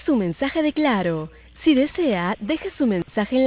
su mensaje de Claro. Si desea, deje su mensaje en